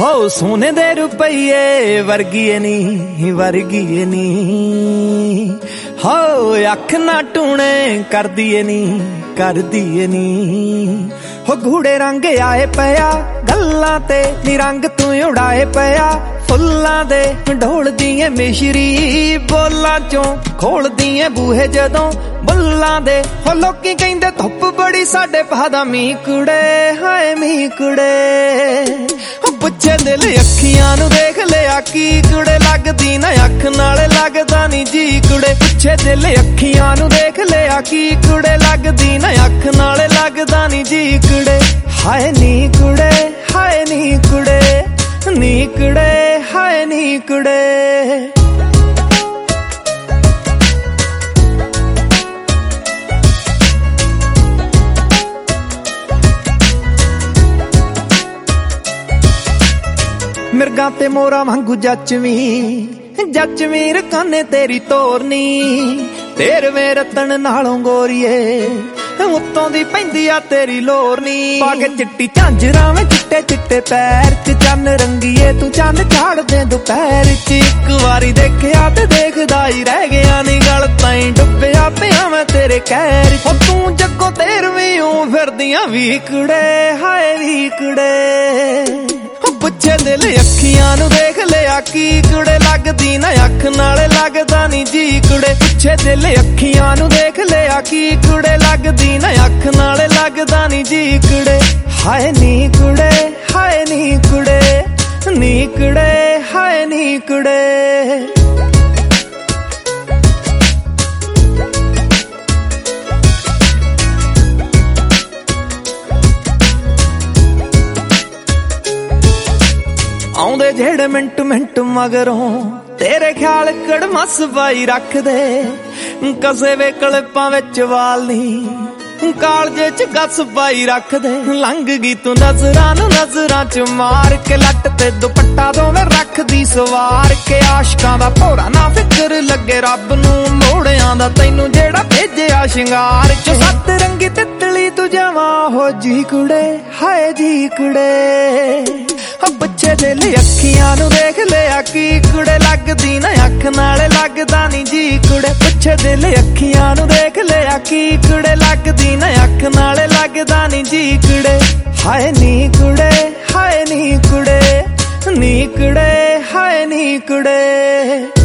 हो सोने दे रुपये वर्गी नी हो अख ना टूने कर दिए नी हो गूढ़े रंग आए पया गल्लां ते नी रंग तू उड़ाए पया फुल्लां दे ढोल दिए मिश्री बोलां चों खोल दिए बूहे जदों बुल्लां दे हो लोकी कहिंदे धुप बड़ी साडे पहादा मीं कुड़े हाय मीं कुड़े हो पुछे दिल अखियां नू देख लिया की कुड़े लगदी ना अख नाल लगदा नी जी कुड़े पुछे दिल अखियां नू देख लिया की कुड़े लगदी ना अख नाल लगदा नी जी कुड़े हाय नी कुड़े हाय नी कुड़े नी कुड़े हाय नी कुड़े मिर्गा ते मोरा वांगू जचवीं रकाने तेरी तोरनी तेरवें रतन नालों गोरीए उत्तों दी पैंदी आ तेरी लोरनी पाके चिट्टी झांजरां में चिट्टे चिट्टे पैर च चन्न रंगीए तू चन्न झाड़ दे दोपहर च एक वारी देखिया ते देखदा ही रह गया नी गल ताईं डुब्बिया पिया मैं तेरे कहर च तू जग्गों तेरवीं फिरदियां वी कुड़े हाय वी कुड़े पुछे दिल अखियां नू देख लिया की कुड़े लगदी ना अख नाल लगदा नी जी कुड़े पुछे दिल अखियां नू देख लिया की कुड़े लगदी ना अख नाल लगदा नी जी कुड़े हाय नी कुड़े हाय नी कुड़े नी कुड़े हाय नी कुड़े आउंदे जेड़े मिंट मगरों तेरे ख्याल कड़मस पाई रख दे कसे वे कलिपां विच वाल नी कालजे च गस पाई रख दे लंघ गई तू नजरां च मार के लट ते दुपट्टा दोवें रख दी सवार के आशकां दा भोरा ना फिकर लगे रब नू मोड़ियां दा तैनू जेड़ा भेजिया शिंगार च सत रंगी तितली तू जवां हो जी कुड़े हाय जी कुड़े पुछे दिल अखियां नू देख लिया की कुड़े लगदी ना अख नाल लगदा नी जी कुड़े पुछे दिल अखियां नू देख लिया की कुड़े लगदी ना अख नाल लगदा नी जी कुड़े हाय नी कुड़े हाय नी कुड़े नी कुड़े हाय नी कुड़े।